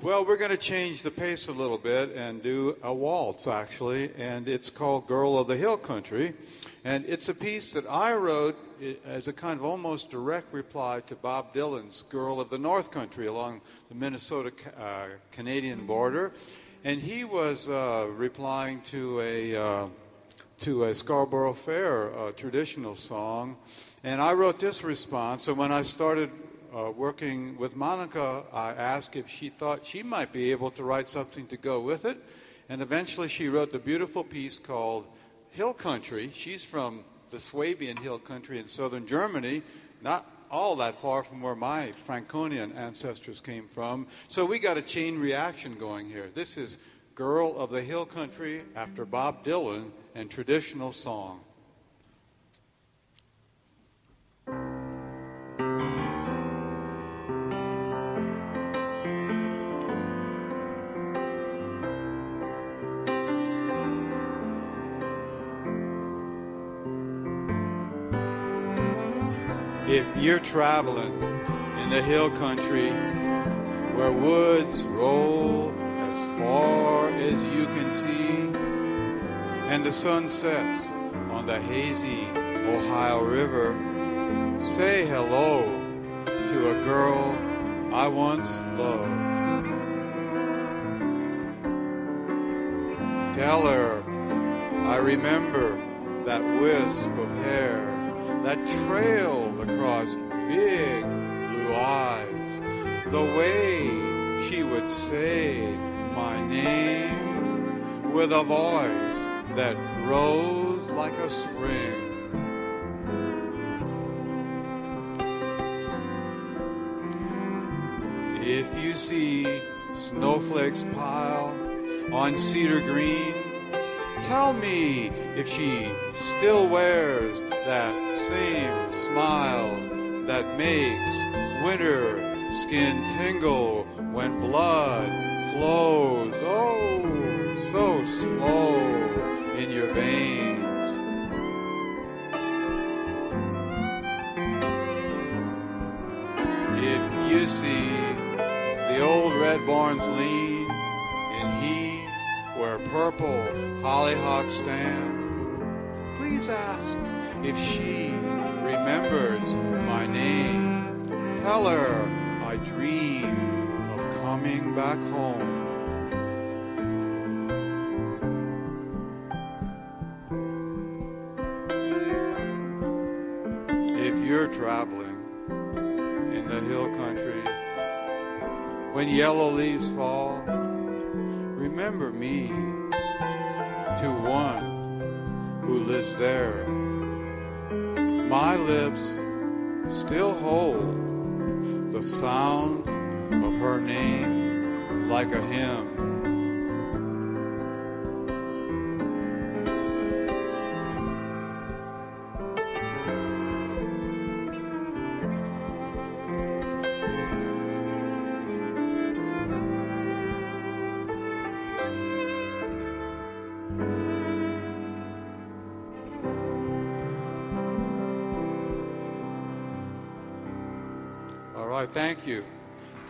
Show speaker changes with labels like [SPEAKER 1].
[SPEAKER 1] Well, we're going to change the pace a little bit and do a waltz, actually, and it's called Girl of the Hill Country. And it's a piece that I wrote as a kind of almost direct reply to Bob Dylan's Girl of the North Country along the Minnesota-Canadian border. And he was replying to a Scarborough Fair traditional song. And I wrote this response, and when I started working with Monica, I asked if she thought she might be able to write something to go with it. And eventually she wrote the beautiful piece called Hill Country. She's from the Swabian Hill Country in southern Germany, not all that far from where my Franconian ancestors came from. So we got a chain reaction going here. This is Girl of the Hill Country after Bob Dylan and traditional song. If you're traveling in the hill country where woods roll as far as you can see and the sun sets on the hazy Ohio River, say hello to a girl I once loved. Tell her I remember that wisp of hair that trailed across big blue eyes, the way she would say my name with a voice that rose like a spring. If you see snowflakes pile on cedar green, tell me if she still wears that same smile that makes winter skin tingle when blood flows, oh, so slow in your veins. If you see the old red barns lean and heat where purple hollyhocks stand, please ask if she remembers my name. Tell her I dream of coming back home. If you're traveling in the hill country when yellow leaves fall, remember me to one who lives there. My lips still hold the sound of her name like a hymn. All right, thank you.